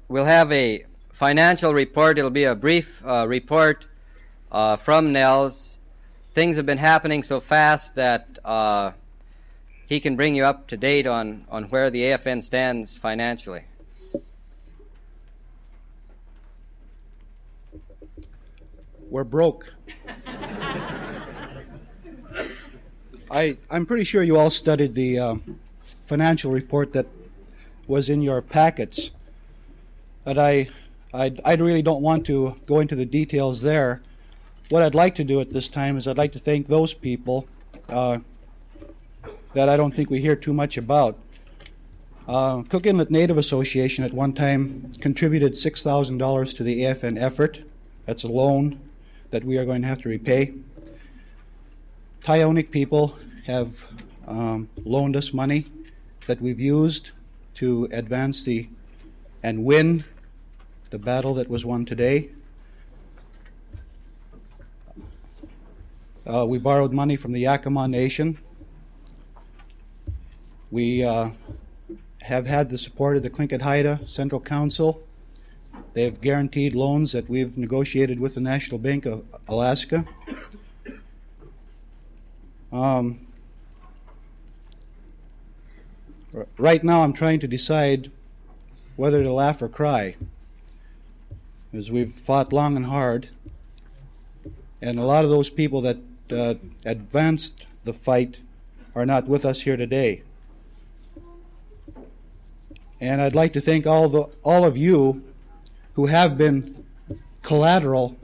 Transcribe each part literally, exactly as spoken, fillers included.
we'll have a financial report. It'll be a brief uh, report uh, from Nels. Things have been happening so fast that uh, he can bring you up to date on, on where the A F N stands financially. We're broke. I, I'm pretty sure you all studied the uh, financial report that was in your packets, but I, I, I really don't want to go into the details there. What I'd like to do at this time is I'd like to thank those people uh, that I don't think we hear too much about. Uh, Cook Inlet Native Association at one time contributed six thousand dollars to the A F N effort. That's a loan that we are going to have to repay. Tyonek people have um, loaned us money that we've used to advance the and win the battle that was won today. Uh, we borrowed money from the Yakima Nation. We uh, have had the support of the Tlingit Haida Central Council. They have guaranteed loans that we've negotiated with the National Bank of Alaska. Um, r- right now I'm trying to decide whether to laugh or cry, as we've fought long and hard, and a lot of those people that uh, advanced the fight are not with us here today. And I'd like to thank all the all of you who have been collateral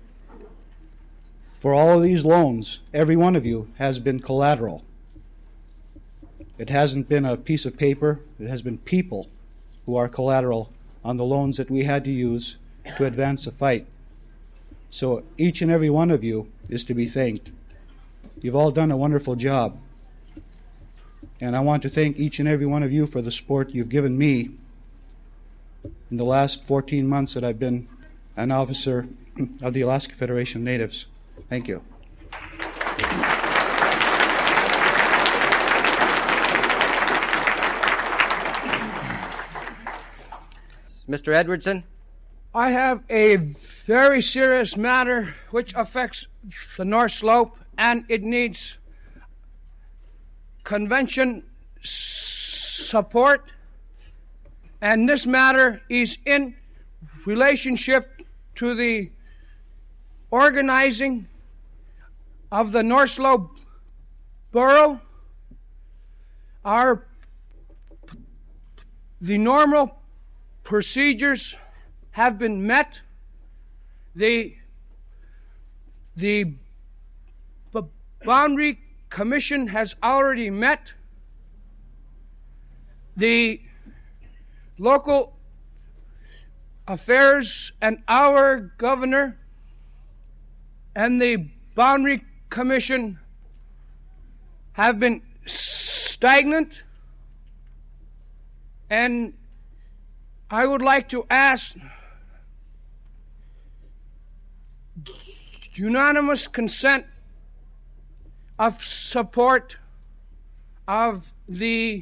for all of these loans. Every one of you has been collateral. It hasn't been a piece of paper. It has been people who are collateral on the loans that we had to use to advance the fight. So each and every one of you is to be thanked. You've all done a wonderful job. And I want to thank each and every one of you for the support you've given me in the last fourteen months that I've been an officer of the Alaska Federation of Natives. Thank you. Mister Edwardson? I have a very serious matter which affects the North Slope, and it needs convention support. And this matter is in relationship to the organizing of the North Slope Borough. Our the normal procedures have been met. The the b- boundary commission has already met. The local affairs and our governor and the boundary commission have been stagnant, and I would like to ask unanimous consent of support of the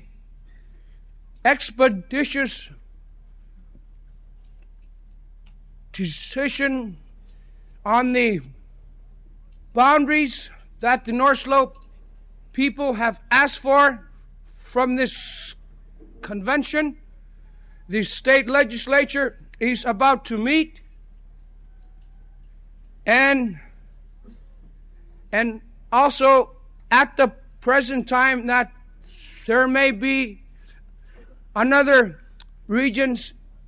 expeditious decision on the boundaries that the North Slope people have asked for from this convention. The state legislature is about to meet, and and also at the present time that there may be another regions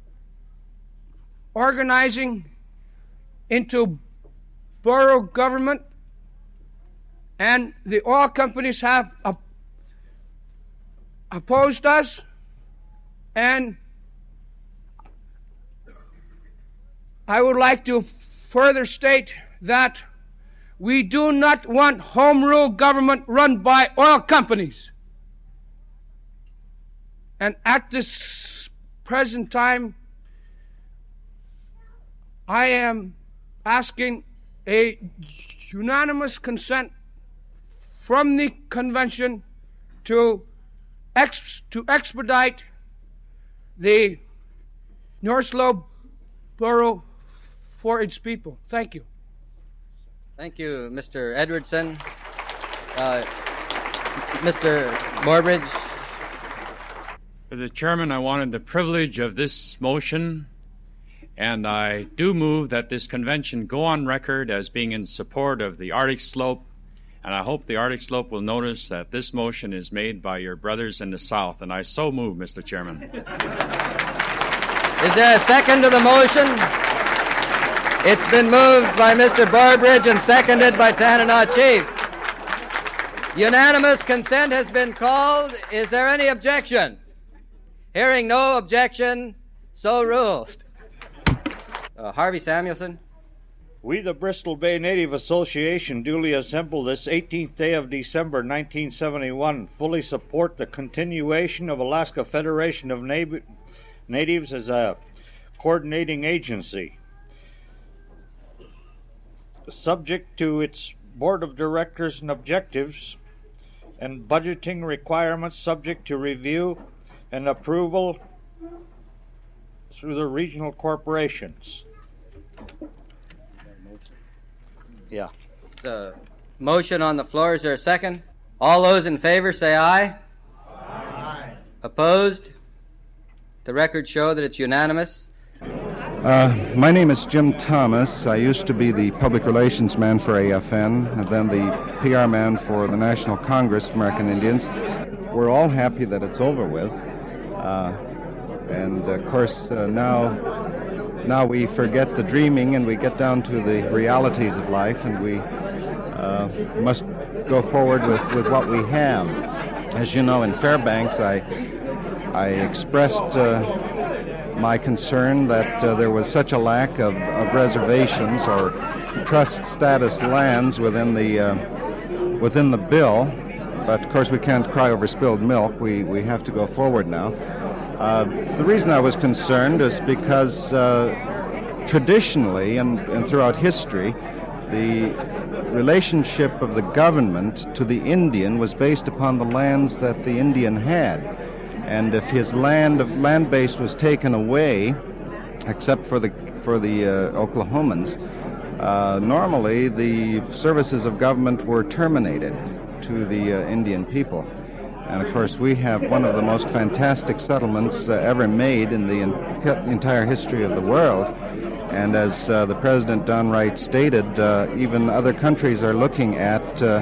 organizing into borough government, and the oil companies have op- opposed us, and I would like to further state that we do not want home rule government run by oil companies. And at this present time, I am asking a unanimous consent from the convention to ex- to expedite the North Slope Borough for its people. Thank you. Thank you, Mister Edwardson. Uh, Mister Borbridge. Mister Chairman, I wanted the privilege of this motion, and I do move that this convention go on record as being in support of the Arctic Slope, and I hope the Arctic Slope will notice that this motion is made by your brothers in the South, and I so move, Mister Chairman. Is there a second to the motion? It's been moved by Mister Borbridge and seconded by Tanana Chief. Unanimous consent has been called. Is there any objection? Hearing no objection, so ruled. Uh, Harvey Samuelson. We, the Bristol Bay Native Association, duly assembled this eighteenth day of December, nineteen seventy-one, fully support the continuation of Alaska Federation of Nat- Natives as a coordinating agency. Subject to its board of directors and objectives and budgeting requirements, subject to review and approval through the regional corporations. Yeah. The motion on the floor. Is there a second? All those in favor say aye. Aye. Opposed? The records show that it's unanimous. Uh, my name is Jim Thomas. I used to be the public relations man for A F N and then the P R man for the National Congress of American Indians. We're all happy that it's over with. Uh, and of course uh, now now we forget the dreaming and we get down to the realities of life, and we uh, must go forward with, with what we have. As you know, in Fairbanks I I expressed uh, my concern that uh, there was such a lack of, of reservations or trust status lands within the uh, within the bill. But of course we can't cry over spilled milk. We we have to go forward now. Uh, the reason I was concerned is because uh, traditionally and, and throughout history, the relationship of the government to the Indian was based upon the lands that the Indian had. And if his land land base was taken away, except for the for the uh, Oklahomans, uh, normally the services of government were terminated to the uh, Indian people. And of course, we have one of the most fantastic settlements uh, ever made in the in- entire history of the world. And as uh, the President Don Wright stated, uh, even other countries are looking at uh,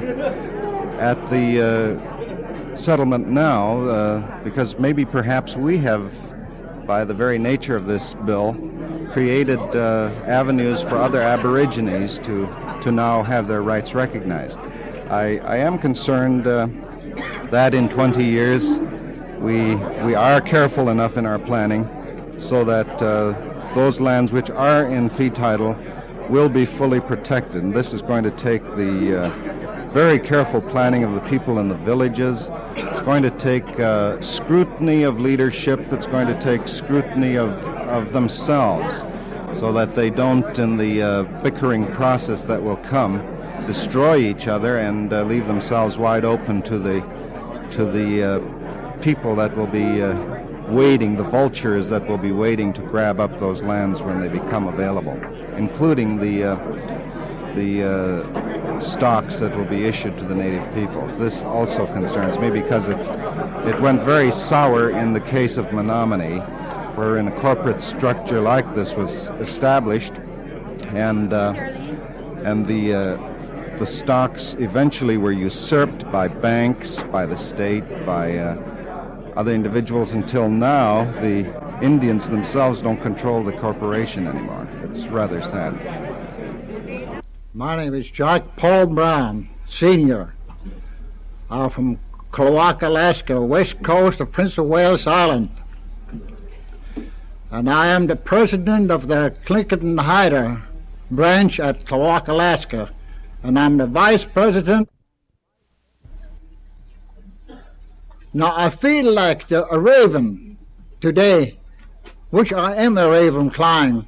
at the uh, settlement now, uh, because maybe perhaps we have, by the very nature of this bill, created uh, avenues for other Aborigines to, to now have their rights recognized. I, I am concerned uh, that in twenty years we we are careful enough in our planning so that uh, those lands which are in fee title will be fully protected. And this is going to take the uh, very careful planning of the people in the villages. It's going to take uh, scrutiny of leadership. It's going to take scrutiny of, of themselves so that they don't, in the uh, bickering process that will come, destroy each other and uh, leave themselves wide open to the to the uh, people that will be uh, waiting, the vultures that will be waiting to grab up those lands when they become available, including the uh, the uh, stocks that will be issued to the native people. This also concerns me because it it went very sour in the case of Menominee, wherein a corporate structure like this was established, and uh, and the uh, the stocks eventually were usurped by banks, by the state, by uh, other individuals. Until now, the Indians themselves don't control the corporation anymore. It's rather sad. My name is Jack Paul Brown, Senior. I'm from Klawock, Alaska, west coast of Prince of Wales Island. And I am the president of the Clinkerton Hyder branch at Klawock, Alaska. And I'm the vice president. Now I feel like the, a raven today, which I am a raven flying,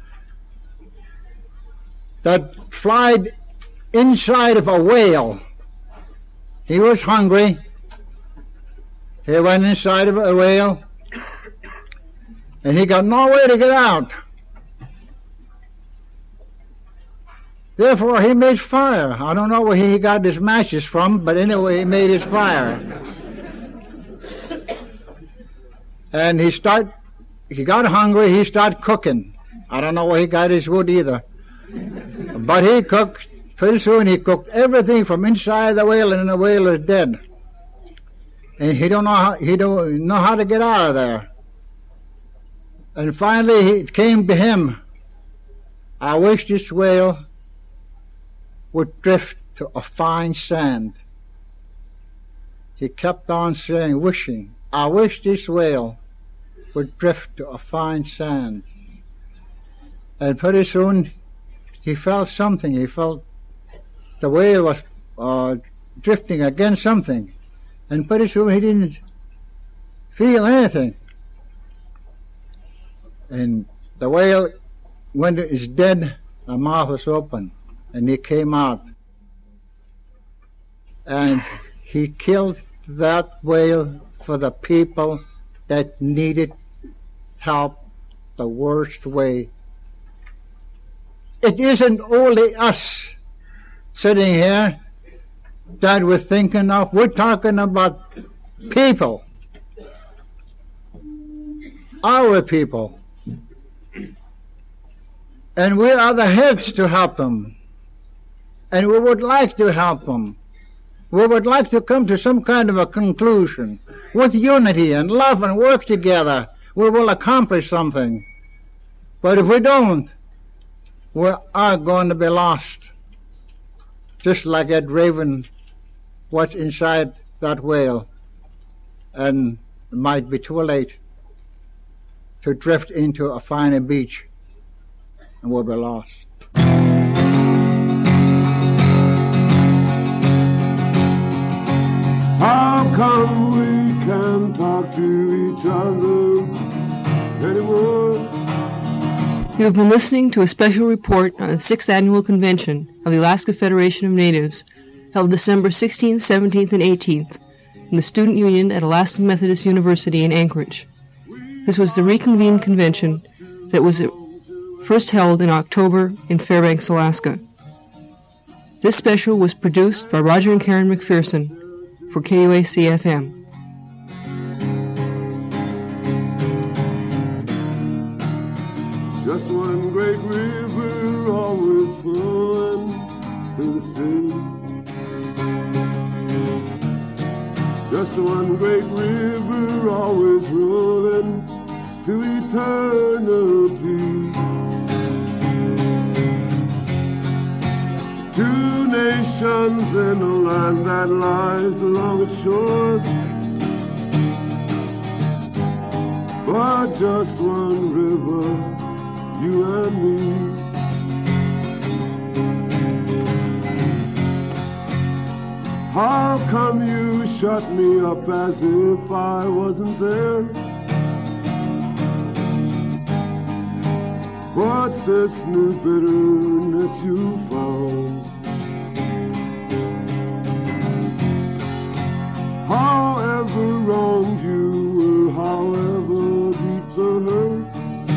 that flied inside of a whale. He was hungry. He went inside of a whale, and he got no way to get out. Therefore, he made fire. I don't know where he got his matches from, but anyway, he made his fire. And he start, he got hungry, he started cooking. I don't know where he got his wood either. But he cooked, pretty soon he cooked everything from inside the whale, and the whale is dead. And he don't know how, he don't know how to get out of there. And finally it came to him, I wish this whale would drift to a fine sand. He kept on saying, wishing, I wish this whale would drift to a fine sand. And pretty soon he felt something. He felt the whale was uh, drifting against something. And pretty soon he didn't feel anything. And the whale, when it is dead, the mouth was open, and he came out. And he killed that whale for the people that needed help the worst way. It isn't only us sitting here that we're thinking of. We're talking about people. Our people. And we are the heads to help them. And we would like to help them. We would like to come to some kind of a conclusion. With unity and love and work together, we will accomplish something. But if we don't, we are going to be lost. Just like Ed Raven, what's inside that whale. And it might be too late to drift into a finer beach, and we'll be lost. How come we can't talk to each other anymore? You have been listening to a special report on the sixth Annual Convention of the Alaska Federation of Natives, held December sixteenth, seventeenth, and eighteenth in the Student Union at Alaska Methodist University in Anchorage. This was the reconvened convention that was first held in October in Fairbanks, Alaska. This special was produced by Roger and Karen McPherson for K U A C F M. Just one great river always flowing to the sea. Just one great river always rolling to eternity. Two nations in a land that lies along its shores, but just one river, you and me. How come you shut me up as if I wasn't there? What's this new bitterness you found? However wronged you were, however deep the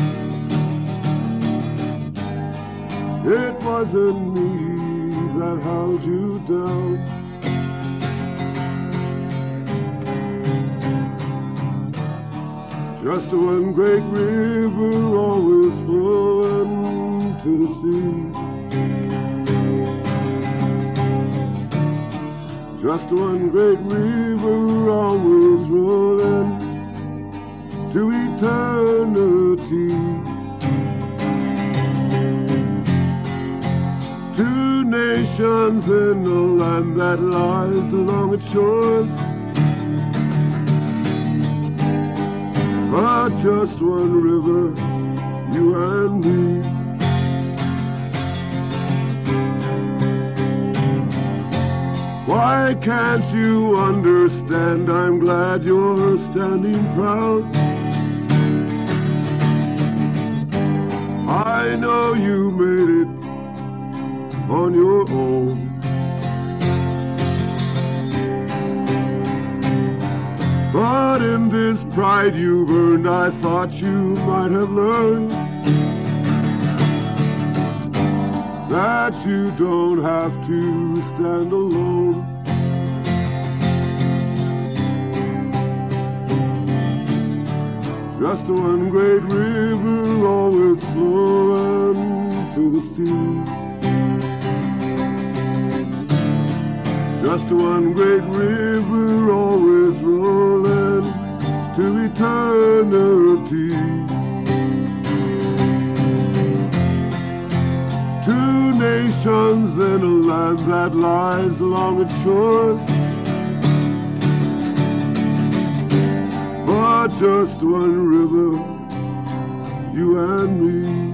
hurt, it wasn't me that held you down. Just one great river always flowing to the sea. Just one great river always rolling to eternity. Two nations in a land that lies along its shores, but just one river, you and me. Why can't you understand? I'm glad you're standing proud. I know you made it on your own. But in this this pride you've earned, I thought you might have learned that you don't have to stand alone. Just one great river always flowing to the sea. Just one great river always rolling to eternity. Two nations in a land that lies along its shores, but just one river, you and me.